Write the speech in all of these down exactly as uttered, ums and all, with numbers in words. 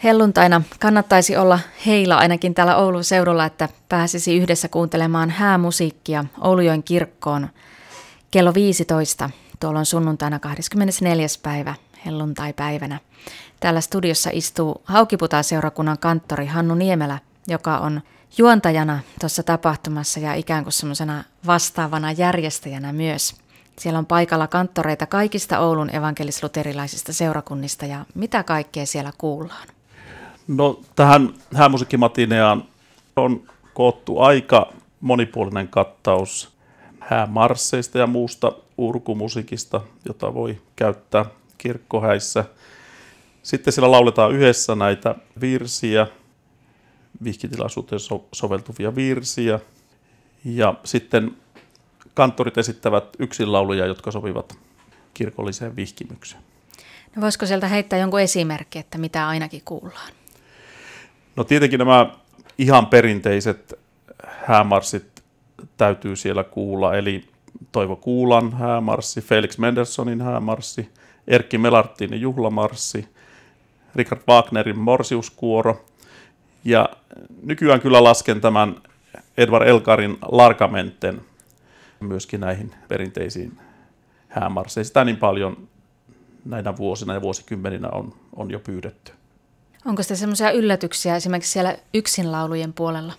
Helluntaina kannattaisi olla heila ainakin täällä Oulun seudulla, että pääsisi yhdessä kuuntelemaan häämusiikkia Oulujoen kirkkoon kello viisitoista. Tuolla on sunnuntaina kahdeskymmenesneljäs päivä helluntaipäivänä. Täällä studiossa istuu Haukiputaan-seurakunnan kanttori Hannu Niemelä, joka on juontajana tuossa tapahtumassa ja ikään kuin semmoisena vastaavana järjestäjänä myös. Siellä on paikalla kanttoreita kaikista Oulun evankelis-luterilaisista seurakunnista ja mitä kaikkea siellä kuullaan? No tähän häämusiikkimatineaan on koottu aika monipuolinen kattaus häämarsseista ja muusta urkumusiikista, jota voi käyttää kirkkohäissä. Sitten siellä lauletaan yhdessä näitä virsiä, vihkitilaisuuteen so- soveltuvia virsiä. Ja sitten kanttorit esittävät yksinlauluja, jotka sopivat kirkolliseen vihkimykseen. No voisiko sieltä heittää jonkun esimerkki, että mitä ainakin kuullaan? No tietenkin nämä ihan perinteiset häämarssit täytyy siellä kuulla, eli Toivo Kuulan häämarssi, Felix Mendelssohnin häämarssi, Erkki Melartinin juhlamarssi, Richard Wagnerin Morsiuskuoro ja nykyään kyllä lasken tämän Edvard Elgarin Larkamenten myöskin näihin perinteisiin häämarsseihin. Sitä niin paljon näinä vuosina ja vuosikymmeninä on, on jo pyydetty. Onko sitten semmoisia yllätyksiä esimerkiksi siellä yksinlaulujen puolella?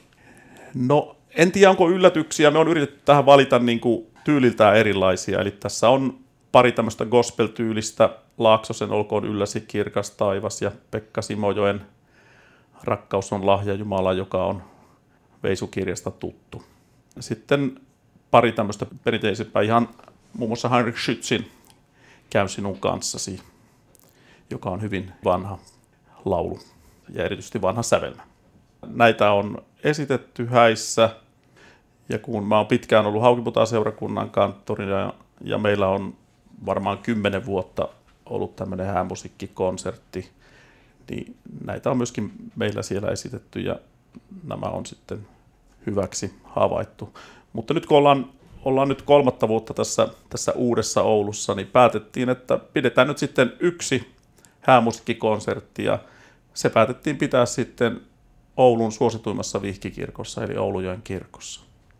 No en tiedä onko yllätyksiä. Me on yritetty tähän valita niin kuin tyyliltään erilaisia. Eli tässä on pari tämmöistä gospel-tyylistä. Laaksosen Olkoon ylläsi kirkas taivas ja Pekka Simojoen Rakkaus on lahja Jumala, joka on Veisukirjasta tuttu. Sitten pari tämmöistä perinteisempää, ihan muun muassa Heinrich Schützin Käy sinun kanssasi, joka on hyvin vanha laulu ja erityisesti vanha sävelmä. Näitä on esitetty häissä ja kun mä oon pitkään ollut Haukiputaan-seurakunnan kanttorina ja, ja meillä on varmaan kymmenen vuotta ollut tämmöinen häämusiikkikonsertti, niin näitä on myöskin meillä siellä esitetty ja nämä on sitten hyväksi havaittu. Mutta nyt kun ollaan, ollaan nyt kolmatta vuotta tässä, tässä uudessa Oulussa, niin päätettiin, että pidetään nyt sitten yksi häämusiikkikonsertti ja se päätettiin pitää sitten Oulun suosituimmassa vihkikirkossa, eli Oulujoen kirkossa.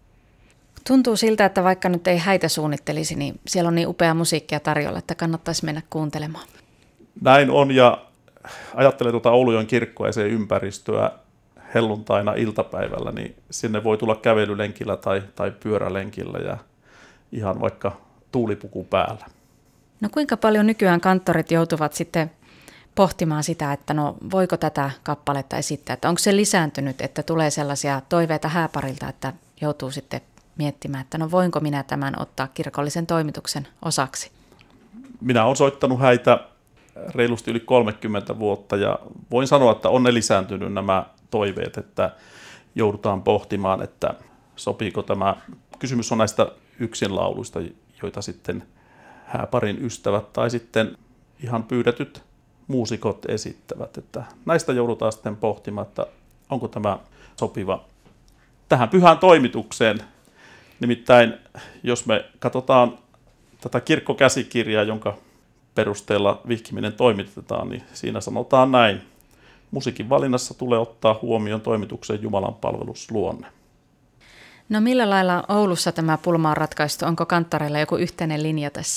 Tuntuu siltä, että vaikka nyt ei häitä suunnittelisi, niin siellä on niin upea musiikkia tarjolla, että kannattaisi mennä kuuntelemaan. Näin on, ja ajattelen tuota Oulujoen kirkkoa ja sen ympäristöä helluntaina iltapäivällä, niin sinne voi tulla kävelylenkillä tai, tai pyörälenkillä ja ihan vaikka tuulipuku päällä. No kuinka paljon nykyään kanttorit joutuvat sitten pohtimaan sitä, että no voiko tätä kappaletta esittää, että onko se lisääntynyt, että tulee sellaisia toiveita hääparilta, että joutuu sitten miettimään, että no voinko minä tämän ottaa kirkollisen toimituksen osaksi? Minä olen soittanut häitä reilusti yli kolmekymmentä vuotta ja voin sanoa, että on ne lisääntynyt nämä toiveet, että joudutaan pohtimaan, että sopiiko tämä. Kysymys on näistä yksinlauluista, joita sitten hääparin ystävät tai sitten ihan pyydetyt muusikot esittävät. Että näistä joudutaan sitten pohtimaan, että onko tämä sopiva tähän pyhään toimitukseen. Nimittäin jos me katsotaan tätä kirkkokäsikirjaa, jonka perusteella vihkiminen toimitetaan, niin siinä sanotaan näin. Musiikin valinnassa tulee ottaa huomioon toimituksen Jumalan palvelusluonne. No millä lailla Oulussa tämä pulma on ratkaistu? Onko kanttoreilla joku yhteinen linja tässä?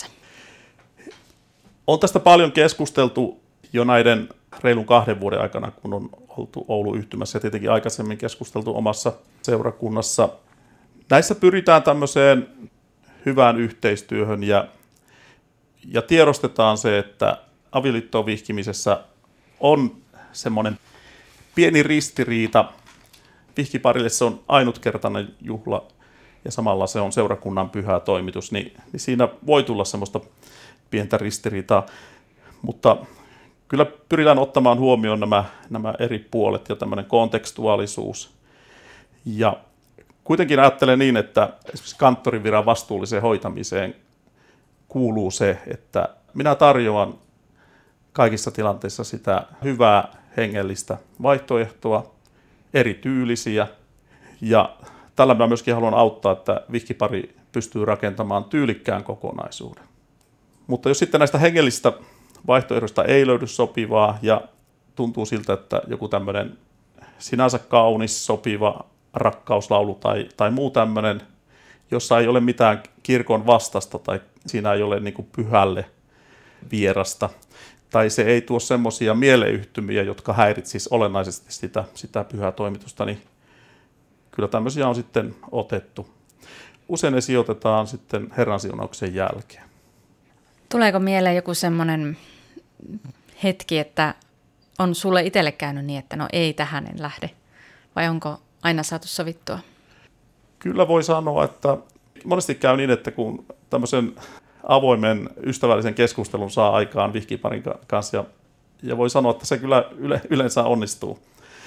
On tästä paljon keskusteltu jo näiden reilun kahden vuoden aikana, kun on oltu Oulu-yhtymässä ja tietenkin aikaisemmin keskusteltu omassa seurakunnassa. Näissä pyritään tämmöiseen hyvään yhteistyöhön ja, ja tiedostetaan se, että avioliittoon vihkimisessä on semmoinen pieni ristiriita. Vihkiparille se on ainutkertainen juhla ja samalla se on seurakunnan pyhä toimitus, niin, niin siinä voi tulla semmoista pientä ristiriitaa, mutta kyllä pyritään ottamaan huomioon nämä, nämä eri puolet ja tämmöinen kontekstuaalisuus. Ja kuitenkin ajattelen niin, että esimerkiksi kanttorin viran vastuulliseen hoitamiseen kuuluu se, että minä tarjoan kaikissa tilanteissa sitä hyvää hengellistä vaihtoehtoa, erityylisiä. Ja tällä mä myöskin haluan auttaa, että vihkipari pystyy rakentamaan tyylikkään kokonaisuuden. Mutta jos sitten näistä hengellisistä vaihtoehdoista ei löydy sopivaa ja tuntuu siltä, että joku tämmöinen sinänsä kaunis, sopiva rakkauslaulu tai, tai muu tämmöinen, jossa ei ole mitään kirkon vastasta tai siinä ei ole niin kuin pyhälle vierasta, tai se ei tuo semmoisia mieleyhtymiä, jotka häiritsisivät olennaisesti sitä, sitä pyhää toimitusta, niin kyllä tämmöisiä on sitten otettu. Usein ne sijoitetaan sitten Herran siunauksen jälkeen. Tuleeko mieleen joku semmoinen hetki, että on sulle itselle käynyt niin, että no ei tähän en lähde, vai onko aina saatu sovittua? Kyllä voi sanoa, että monesti käy niin, että kun tämmöisen avoimen ystävällisen keskustelun saa aikaan vihkiparin kanssa, ja, ja voi sanoa, että se kyllä yle, yleensä onnistuu.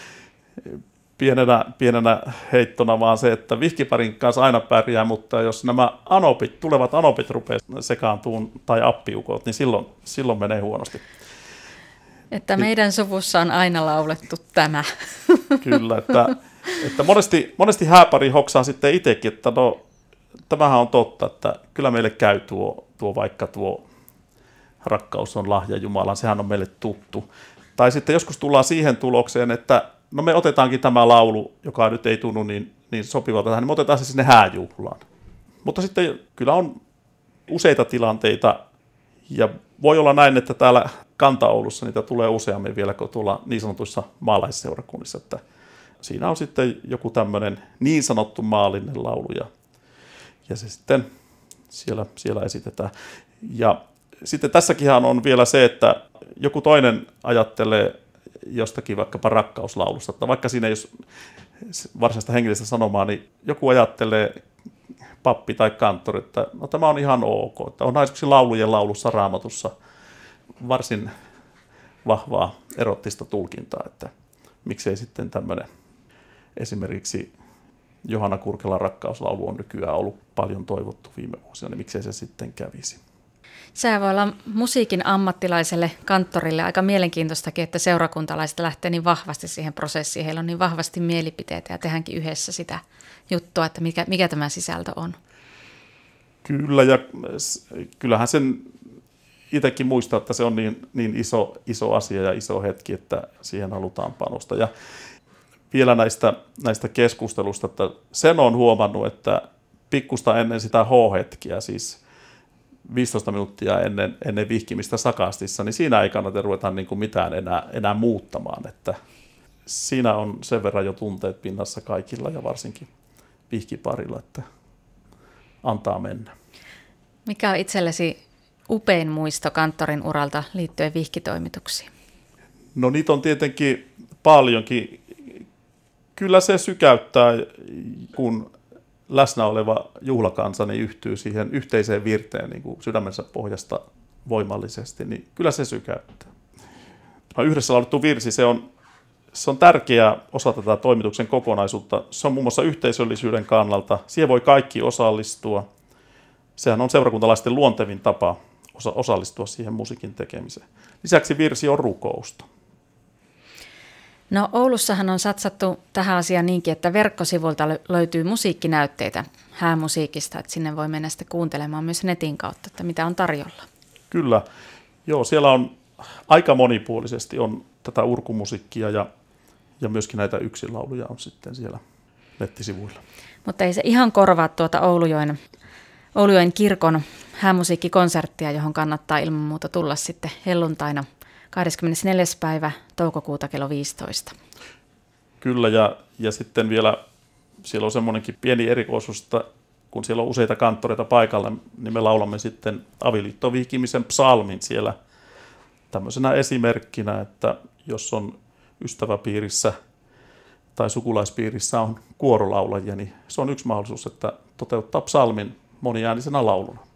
Pienenä, pienenä heittona vaan se, että vihkiparin kanssa aina pärjää, mutta jos nämä anopit, tulevat anopit rupeaa sekaantumaan tai appiukot, niin silloin, silloin menee huonosti. Että meidän suvussa on aina laulettu tämä. Kyllä, että, että monesti, monesti hääpari hoksaa sitten itsekin, että no, tämähän on totta, että kyllä meille käy tuo, tuo vaikka tuo rakkaus on lahja Jumalan, sehän on meille tuttu. Tai sitten joskus tullaan siihen tulokseen, että no me otetaankin tämä laulu, joka nyt ei tunnu niin, niin sopivalta tähän, niin me otetaan se sinne hääjuhlaan. Mutta sitten kyllä on useita tilanteita, ja voi olla näin, että täällä Kanta-Oulussa niitä tulee useammin vielä kuin tuolla niin sanotuissa maalaisseurakunnissa, että siinä on sitten joku tämmöinen niin sanottu maallinen laulu, ja, ja se sitten siellä, siellä esitetään. Ja sitten tässäkinhan on vielä se, että joku toinen ajattelee jostakin vaikkapa rakkauslaulusta, että vaikka siinä ei ole varsinaista hengellistä sanomaa, niin joku ajattelee, pappi tai kanttori, että no, tämä on ihan ok, että on esimerkiksi laulujen laulussa Raamatussa varsin vahvaa erottista tulkintaa, että miksei sitten tämmöinen esimerkiksi Johanna Kurkelan rakkauslaulu on nykyään ollut paljon toivottu viime vuosina, niin miksei se sitten kävisi. Sehän voi olla musiikin ammattilaiselle kanttorille aika mielenkiintoistakin, että seurakuntalaiset lähtee niin vahvasti siihen prosessiin. Heillä on niin vahvasti mielipiteitä ja tehdäänkin yhdessä sitä juttua, että mikä, mikä tämä sisältö on. Kyllä, ja kyllähän sen itsekin muistaa, että se on niin, niin iso, iso asia ja iso hetki, että siihen halutaan panostaa. Ja vielä näistä, näistä keskustelusta, että sen on huomannut, että pikkusta ennen sitä H-hetkiä, siis viisitoista minuuttia ennen, ennen vihkimistä sakastissa, niin siinä ei kannata ruveta niin kuin mitään enää, enää muuttamaan. Että siinä on sen verran jo tunteet pinnassa kaikilla ja varsinkin vihkiparilla, että antaa mennä. Mikä on itsellesi upein muisto kanttorin uralta liittyen vihkitoimituksiin? No niitä on tietenkin paljonkin. Kyllä se sykäyttää, kun läsnä oleva juhlakansa niin yhtyy siihen yhteiseen virteen niin kuin sydämensä pohjasta voimallisesti, niin kyllä se sykäyttää. No, yhdessä laulettu virsi, se on, se on tärkeä osa tätä toimituksen kokonaisuutta. Se on muun muassa yhteisöllisyyden kannalta. Siihen voi kaikki osallistua. Sehän on seurakuntalaisten luontevin tapa osa- osallistua siihen musiikin tekemiseen. Lisäksi virsi on rukousta. No Oulussahan on satsattu tähän asiaan niinkin, että verkkosivuilta löytyy musiikkinäytteitä häämusiikista, että sinne voi mennä sitten kuuntelemaan myös netin kautta, että mitä on tarjolla. Kyllä, joo, siellä on aika monipuolisesti on tätä urkumusiikkia ja, ja myöskin näitä yksinlauluja on sitten siellä nettisivuilla. Mutta ei se ihan korvaa tuota Oulujoen, Oulujoen kirkon häämusiikkikonserttia, johon kannattaa ilman muuta tulla sitten helluntaina kahdeskymmenesneljäs päivä toukokuuta kello viisitoista. Kyllä, ja, ja sitten vielä siellä on semmoinenkin pieni erikoisuus, että kun siellä on useita kanttoreita paikalla, niin me laulamme sitten avioliittovihkimisen psalmin siellä tämmöisenä esimerkkinä, että jos on ystäväpiirissä tai sukulaispiirissä on kuorolaulajia, niin se on yksi mahdollisuus, että toteuttaa psalmin moniäänisenä lauluna.